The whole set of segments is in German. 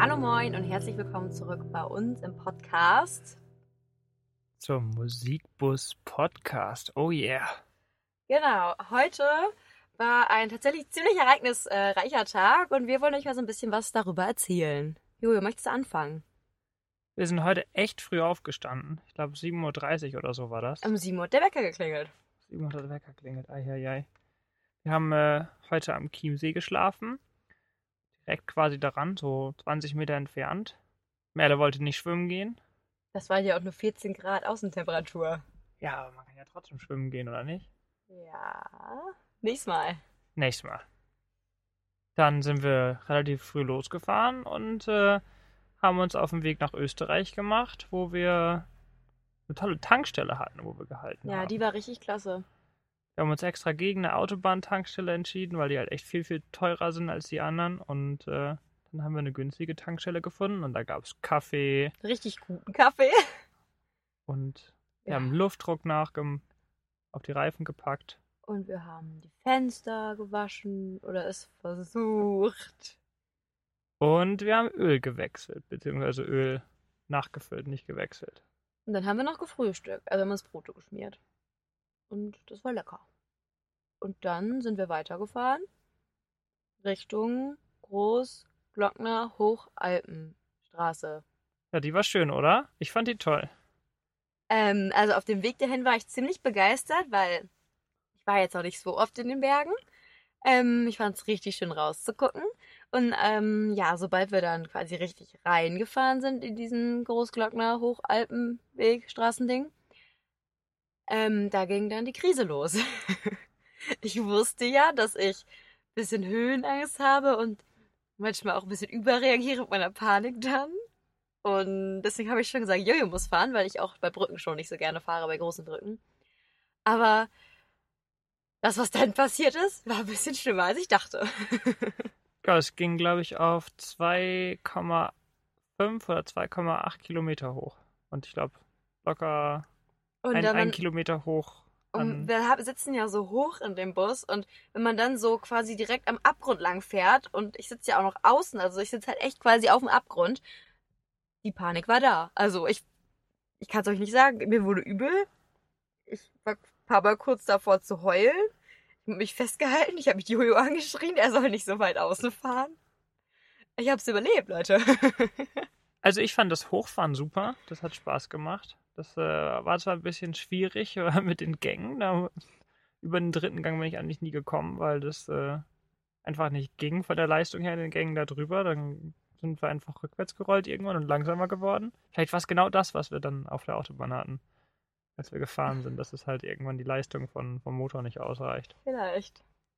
Hallo moin und herzlich willkommen zurück bei uns im Podcast. Zum Musikbus Podcast. Oh yeah. Genau, heute war ein tatsächlich ziemlich ereignisreicher Tag und wir wollen euch mal so ein bisschen was darüber erzählen. Jojo, möchtest du anfangen? Wir sind heute echt früh aufgestanden. Ich glaube 7:30 Uhr oder so war das. Um 7 Uhr hat der Wecker geklingelt. 7 Uhr hat der Wecker klingelt. Eieiei. Wir haben heute am Chiemsee geschlafen. Direkt quasi daran, so 20 Meter entfernt. Merle wollte nicht schwimmen gehen. Das waren ja auch nur 14 Grad Außentemperatur. Ja, aber man kann ja trotzdem schwimmen gehen, oder nicht? Ja, nächstes Mal. Nächstes Mal. Dann sind wir relativ früh losgefahren und haben uns auf den Weg nach Österreich gemacht, wo wir eine tolle Tankstelle hatten, wo wir gehalten haben. Ja, die war richtig klasse. Wir haben uns extra gegen eine Autobahntankstelle entschieden, weil die halt echt viel, viel teurer sind als die anderen. Und dann haben wir eine günstige Tankstelle gefunden und da gab es Kaffee Richtig guten Kaffee. und wir Ja. haben Luftdruck auf die Reifen gepackt. Und wir haben die Fenster gewaschen oder es versucht. Und wir haben Öl gewechselt, beziehungsweise Öl nachgefüllt, nicht gewechselt. Und dann haben wir noch gefrühstückt. Also wir haben uns Brote geschmiert. Und das war lecker. Und dann sind wir weitergefahren Richtung Großglockner Hochalpenstraße. Ja, die war schön, oder? Ich fand die toll. Also auf dem Weg dahin war ich ziemlich begeistert, weil ich war jetzt auch nicht so oft in den Bergen. Ich fand es richtig schön rauszugucken. Und ja, sobald wir dann quasi richtig reingefahren sind in diesen Großglockner Hochalpenweg, Straßending, da ging dann die Krise los. Ich wusste ja, dass ich ein bisschen Höhenangst habe und manchmal auch ein bisschen überreagiere mit meiner Panik dann. Und deswegen habe ich schon gesagt, Jojo muss fahren, weil ich auch bei Brücken schon nicht so gerne fahre, bei großen Brücken. Aber das, was dann passiert ist, war ein bisschen schlimmer, als ich dachte. Ja, es ging, glaube ich, auf 2,5 oder 2,8 Kilometer hoch. Und ich glaube, locker Und ein Kilometer hoch. wir sitzen ja so hoch in dem Bus und wenn man dann so quasi direkt am Abgrund lang fährt und ich sitze ja auch noch außen, also ich sitze halt echt quasi auf dem Abgrund, die Panik war da. Also ich kann es euch nicht sagen, mir wurde übel. Ich war ein paar Mal kurz davor zu heulen. Ich habe mich festgehalten, ich habe mich Jojo angeschrien, er soll nicht so weit außen fahren. Ich habe es überlebt, Leute. Also ich fand das Hochfahren super, das hat Spaß gemacht. Das war zwar ein bisschen schwierig mit den Gängen, über den dritten Gang bin ich eigentlich nie gekommen, weil das einfach nicht ging von der Leistung her in den Gängen da drüber. Dann sind wir einfach rückwärts gerollt irgendwann und langsamer geworden. Vielleicht war es genau das, was wir dann auf der Autobahn hatten, als wir gefahren sind, dass es halt irgendwann die Leistung vom Motor nicht ausreicht. Vielleicht.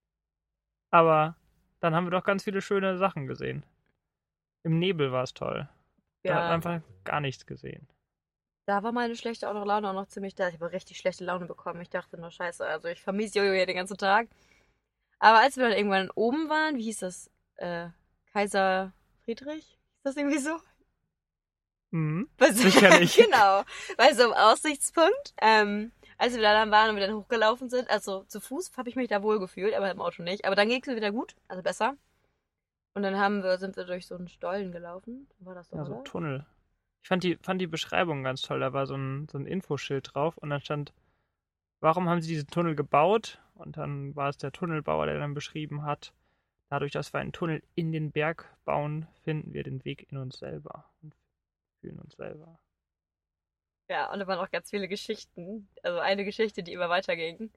Aber dann haben wir doch ganz viele schöne Sachen gesehen. Im Nebel war es toll. Da hat man Ja, einfach gar nichts gesehen. da war meine schlechte Laune auch noch ziemlich da. Ich habe richtig schlechte Laune bekommen. Ich dachte nur, scheiße, also ich vermisse Jojo hier den ganzen Tag. Aber als wir dann irgendwann oben waren, wie hieß das? Kaiser Friedrich? Ist das irgendwie so? Sicherlich. Genau, bei so einem Aussichtspunkt. Als wir da dann waren und wir dann hochgelaufen sind, also zu Fuß habe ich mich da wohl gefühlt, aber im Auto nicht. Aber dann ging es mir wieder gut, also besser. Und dann sind wir durch so einen Stollen gelaufen. War das so, Ja, so oder? ein Tunnel. Ich fand die Beschreibung ganz toll. Da war so ein Infoschild drauf und dann stand, warum haben sie diesen Tunnel gebaut? Und dann war es der Tunnelbauer, der dann beschrieben hat, dadurch, dass wir einen Tunnel in den Berg bauen, finden wir den Weg in uns selber und fühlen uns selber. Ja, und da waren auch ganz viele Geschichten. Also eine Geschichte, die immer weiterging.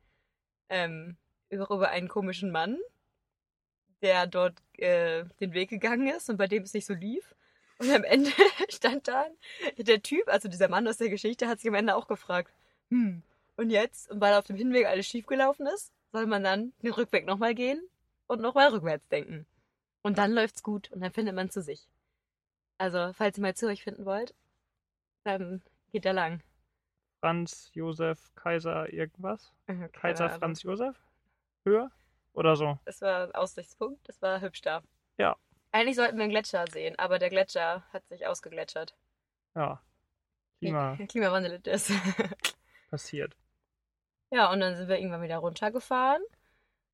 Über einen komischen Mann, der dort den Weg gegangen ist und bei dem es nicht so lief. Und am Ende stand dann der Typ, also dieser Mann aus der Geschichte, hat sich am Ende auch gefragt, und jetzt? Und weil auf dem Hinweg alles schiefgelaufen ist, soll man dann den Rückweg nochmal gehen und nochmal rückwärts denken. Und dann läuft's gut und dann findet man zu sich. Also, falls ihr mal zu euch finden wollt, dann geht da lang. Franz Josef Kaiser irgendwas? Keine Kaiser Ahnung. Franz Josef? Höher? Oder so? Das war ein Aussichtspunkt, das war hübsch da. Ja. Eigentlich sollten wir einen Gletscher sehen, aber der Gletscher hat sich ausgegletschert. Ja. Klimawandel ist. Passiert. Ja, und dann sind wir irgendwann wieder runtergefahren.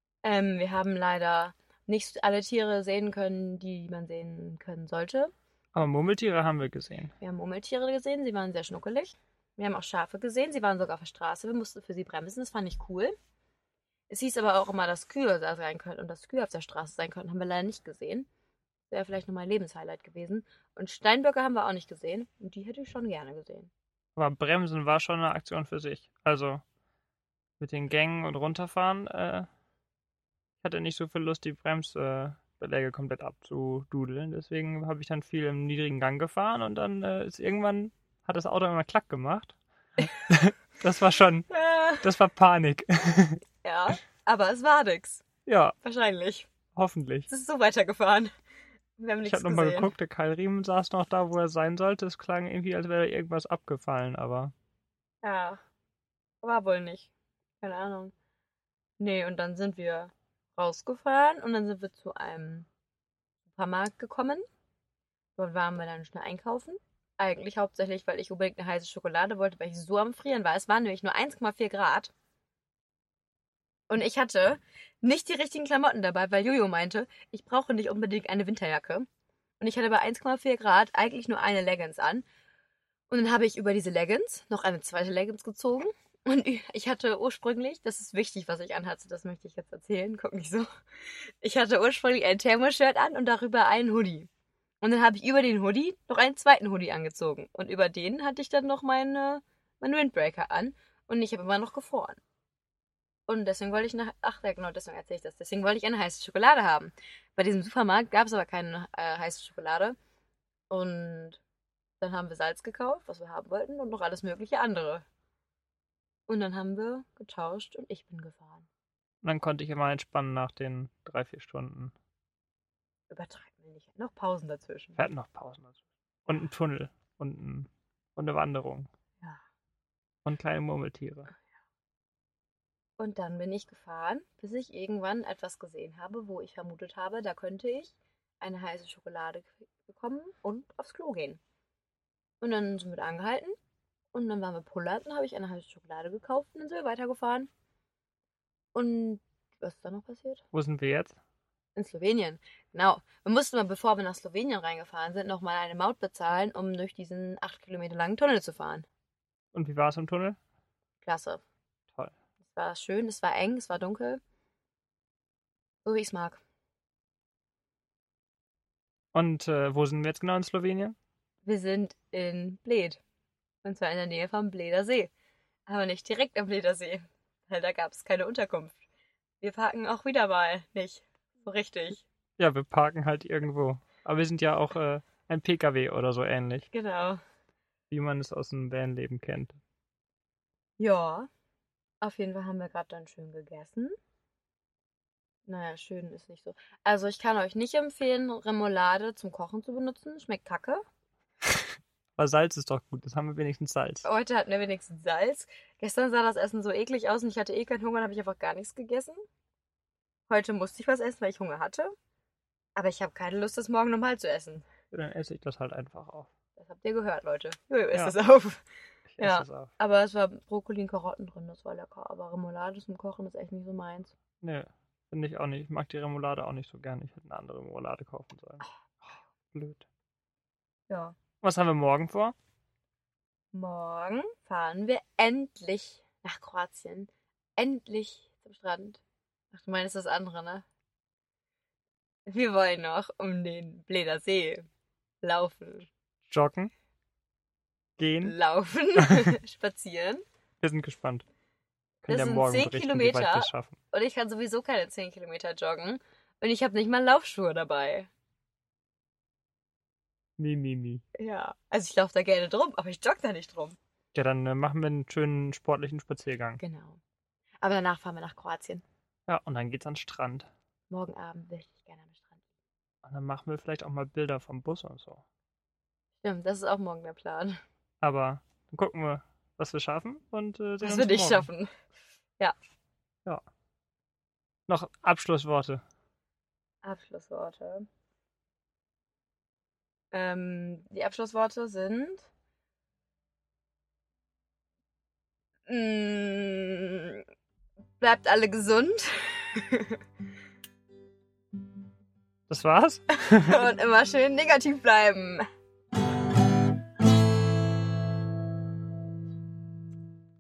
Wir haben leider nicht alle Tiere sehen können, die man sehen können sollte. Aber Murmeltiere haben wir gesehen. Wir haben Murmeltiere gesehen, sie waren sehr schnuckelig. Wir haben auch Schafe gesehen, sie waren sogar auf der Straße. Wir mussten für sie bremsen, das fand ich cool. Es hieß aber auch immer, dass Kühe da sein könnten und dass Kühe auf der Straße sein könnten. Haben wir leider nicht gesehen. Wäre vielleicht noch mein Lebenshighlight gewesen. Und Steinböcke haben wir auch nicht gesehen. Und die hätte ich schon gerne gesehen. Aber Bremsen war schon eine Aktion für sich. Also mit den Gängen und runterfahren, ich hatte nicht so viel Lust, die Bremsbeläge komplett abzududeln. Deswegen habe ich dann viel im niedrigen Gang gefahren und dann hat das Auto immer Klack gemacht. Das war Panik. Ja, aber es war nix. Ja, Wahrscheinlich. hoffentlich. Es ist so weitergefahren. Wir haben Ich nichts habe nochmal gesehen. geguckt, der Keilriemen saß noch da, wo er sein sollte. Es klang irgendwie, als wäre irgendwas abgefallen, aber Ja, war wohl nicht. Keine Ahnung. Nee, und dann sind wir rausgefahren und dann sind wir zu einem Supermarkt gekommen. Dort waren wir dann schnell einkaufen. Eigentlich hauptsächlich, weil ich unbedingt eine heiße Schokolade wollte, weil ich so am Frieren war. Es waren nämlich nur 1,4 Grad. Und ich hatte nicht die richtigen Klamotten dabei, weil Jojo meinte, ich brauche nicht unbedingt eine Winterjacke. Und ich hatte bei 1,4 Grad eigentlich nur eine Leggings an. Und dann habe ich über diese Leggings noch eine zweite Leggings gezogen. Und ich hatte ursprünglich, das ist wichtig, was ich anhatte, das möchte ich jetzt erzählen, guck nicht so. Ich hatte ursprünglich ein Thermoshirt an und darüber einen Hoodie. Und dann habe ich über den Hoodie noch einen zweiten Hoodie angezogen. Und über den hatte ich dann noch meinen Windbreaker an. Und ich habe immer noch gefroren. Und deswegen wollte ich deswegen erzähle ich das. Deswegen wollte ich eine heiße Schokolade haben. Bei diesem Supermarkt gab es aber keine heiße Schokolade. Und dann haben wir Salz gekauft, was wir haben wollten, und noch alles mögliche andere. Und dann haben wir getauscht und ich bin gefahren. dann konnte ich immer entspannen nach den 3-4 Stunden. Übertreiben wir nicht. Noch Pausen dazwischen. Wir hatten noch Pausen dazu. Und einen Tunnel und eine Wanderung. Ja. Und kleine Murmeltiere. Und dann bin ich gefahren, bis ich irgendwann etwas gesehen habe, wo ich vermutet habe, da könnte ich eine heiße Schokolade bekommen und aufs Klo gehen. Und dann sind wir da angehalten und dann waren wir pullert und habe ich eine heiße Schokolade gekauft und dann sind wir weitergefahren. Und was ist da noch passiert? Wo sind wir jetzt? In Slowenien. Genau. Wir mussten mal, bevor wir nach Slowenien reingefahren sind, nochmal eine Maut bezahlen, um durch diesen 8 Kilometer langen Tunnel zu fahren. Und wie war es im Tunnel? Klasse. Toll. Es war schön, es war eng, es war dunkel. So wie ich es mag. Und wo sind wir jetzt genau in Slowenien? Wir sind in Bled. Und zwar in der Nähe vom Bleder See. Aber nicht direkt am Bleder See. Weil da gab es keine Unterkunft. Wir parken auch wieder mal nicht. So richtig. Ja, wir parken halt irgendwo. Aber wir sind ja auch ein PKW oder so ähnlich, Genau. wie man es aus dem Vanleben kennt. Ja. Auf jeden Fall haben wir gerade dann schön gegessen. Naja, schön ist nicht so. Also ich kann euch nicht empfehlen, Remoulade zum Kochen zu benutzen. Schmeckt kacke. Aber Salz ist doch gut, das haben wir wenigstens Salz. Heute hatten wir wenigstens Salz. Gestern sah das Essen so eklig aus und ich hatte eh keinen Hunger, dann habe ich einfach gar nichts gegessen. Heute musste ich was essen, weil ich Hunger hatte. Aber ich habe keine Lust, das morgen nochmal zu essen. Ja, dann esse ich das halt einfach auf. Das habt ihr gehört, Leute. Jojo isst Ja. es auf. Ich esse Ja. es auf. Aber es war Brokkoli und Karotten drin, das war lecker. Aber Remoulade zum Kochen ist echt nicht so meins. Nö, finde ich auch nicht. Ich mag die Remoulade auch nicht so gern. Ich hätte eine andere Remoulade kaufen sollen. Blöd. Ja. Was haben wir morgen vor? Morgen fahren wir endlich nach Kroatien. Endlich zum Strand. Ach, du meinst das andere, ne? Wir wollen noch um den Bleder See laufen. Joggen? Gehen? Laufen. Spazieren. Wir sind gespannt. Können Das ja sind morgen 10 berichten, wie weit wir Kilometer. es schaffen. Und ich kann sowieso keine 10 Kilometer joggen. Und ich habe nicht mal Laufschuhe dabei. Mi. Ja. Also ich laufe da gerne drum, aber ich jogge da nicht drum. Ja, dann machen wir einen schönen sportlichen Spaziergang. Genau. Aber danach fahren wir nach Kroatien. Ja, und dann geht's an den Strand. Morgen Abend möchte ich gerne am Strand. Und dann machen wir vielleicht auch mal Bilder vom Bus und so. Stimmt, das ist auch morgen der Plan. Aber dann gucken wir, was wir schaffen und sehen Das uns würde ich morgen. schaffen. Ja. Noch Abschlussworte. Abschlussworte. Die Abschlussworte sind. Bleibt alle gesund. Das war's? Und immer schön negativ bleiben.